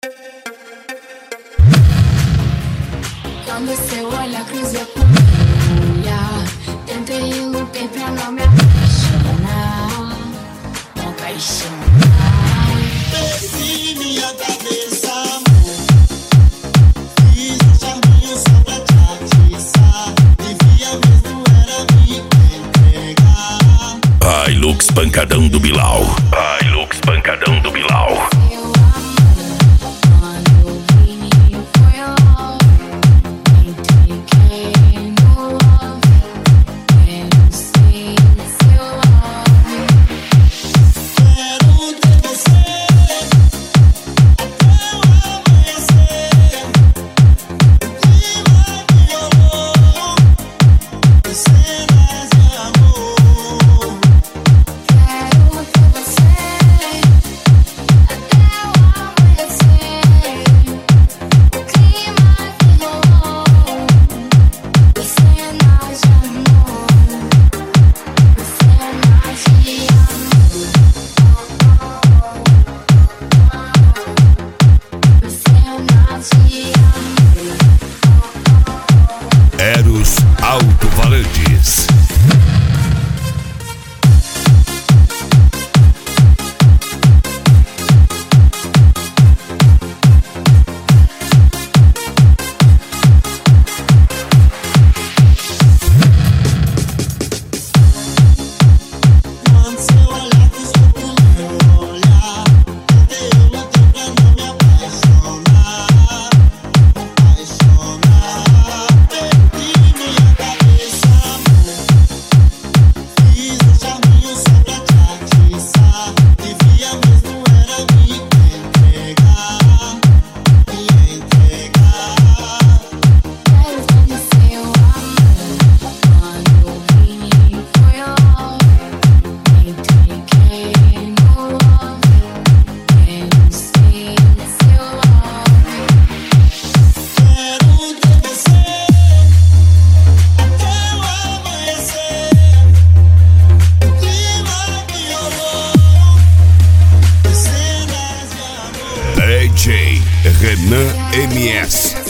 Quando seu olhar cruzou com meu olhar, tentei e lutei pra não me apaixonar, não apaixonar. Perdi minha cabeça, amor. Fiz um charminho só pra te atiçar. Devia mesmo era me entregar. Hilux pancadão do Bilal. Hilux pancadão do Bilal. Eros Alto-Falantes. Quando seu olhar cruzou com meu olhar, tentei eu lutei pra não me apaixonar, apaixonar. Perdi minha cabeça, amor. Fiz um charminho só pra te atiçar. Devia mesmo era me entregar, me entregar. Quero ver seu amor. Quando eu vi foi logo. Me entreguei no love. Quero ser seu love. Quero ter você até o amanhecer. O clima piorou, cenas de amor. DJ Renan MS.